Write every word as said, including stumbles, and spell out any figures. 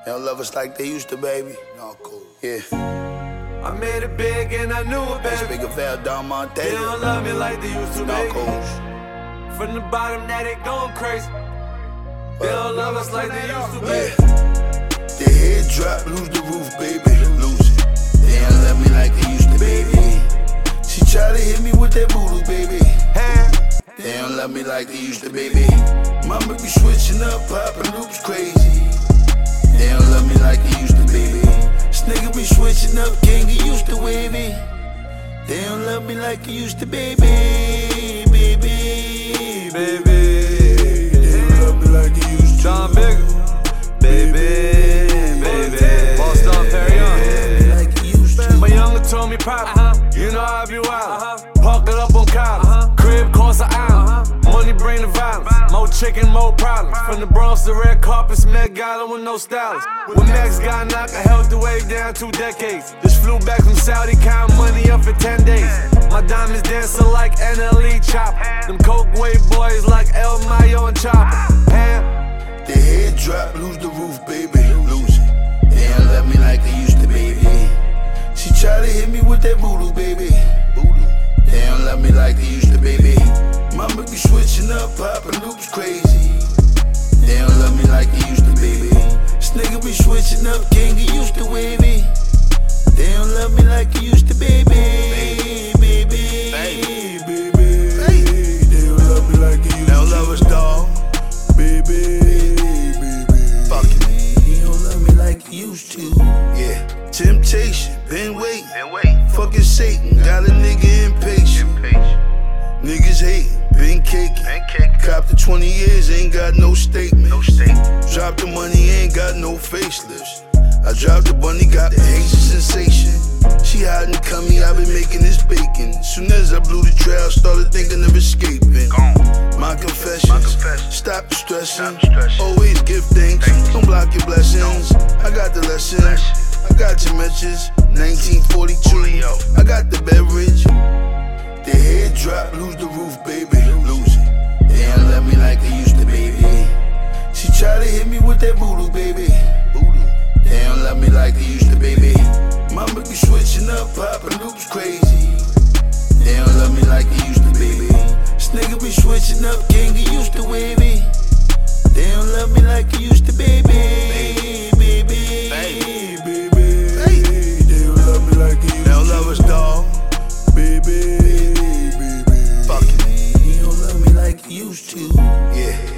They don't love us like they used to, baby. No, cool. Yeah. I made it big and I knew it, baby. Let's make a Val Don Montana. They don't love me like they used to, No, baby. cool. From the bottom, now they going crazy. They don't love us like they used to, baby. Yeah. The head drop, lose the roof, baby. Lose it. They don't love me like they used to, baby. She try to hit me with that voodoo, baby. They don't love me like they used to, baby. Mama be switching up, popping loops crazy. They don't love me like they used to, baby. This nigga be switching up, can't get used to wavy. They don't love me like they used to, baby. Baby, Baby, they don't love me like they used to. John Bigger, baby, baby. Boss Don Perry Young. Like they used to. My younger told me, Pop, uh-huh. You know I be wild. Uh-huh. Parked it up on college. Uh-huh. Crib cost an island. Uh-huh. Money bring the violence. More chicken, more problems. From the Bronx to red carpets, Met Gala with no stylist. When Max got knocked, I held the wave down two decades. Just flew back from Saudi, count money up for ten days. My diamonds dancing like N L E Chopper. Them coke wave boys like El Mayo and Chopper. Ham. The head drop, lose the roof, baby. Lose it. They don't love me like they used to, baby. She try to hit me with that voodoo, baby. Voodoo. They don't love me like they used to, baby. Mama be switching up, popping loops crazy. They don't love me like they used to, baby. This nigga be switching up, can't get used to wavy. They don't love me like they used to, baby. Baby, baby, baby. They don't love me like they used to. They don't love us, dog. Baby, baby. Fuck it. They don't love me like they used to. Yeah. Temptation, been waiting. Been waiting. Fucking Satan, got a nigga impatient. Impatient. Niggas hating, been caking. Been caking. Cop the twenty years, ain't got no statement. No state. Drop the money, ain't got no facelifts. I dropped the bunny, got the hazy sensation. She hiding cummy, I been making this bacon. Soon as I blew the trail, started thinking of escaping. Gone. My confessions, My confessions. stop the stressing. Stop the stressing. Always give thanks, Thanks. don't block your blessings. I got the lessons, Blessings. I got your messages. nineteen forty-two, Julio. I got the beverage. The head drop, lose the roof, baby. Lose it. They don't love me like they used to, baby. She try to hit me with that voodoo, baby. Voodoo. They don't love me like they used to, baby. Mama be switching up, popping loops crazy. They don't love me like they used to, baby. This nigga be switching up, can't get used to wavy. They don't love me like they used to, baby. Baby, baby, baby. They don't love me like they used to. They don't love us, dog. Baby, baby. Fuck it. They don't love me like they used to. Yeah.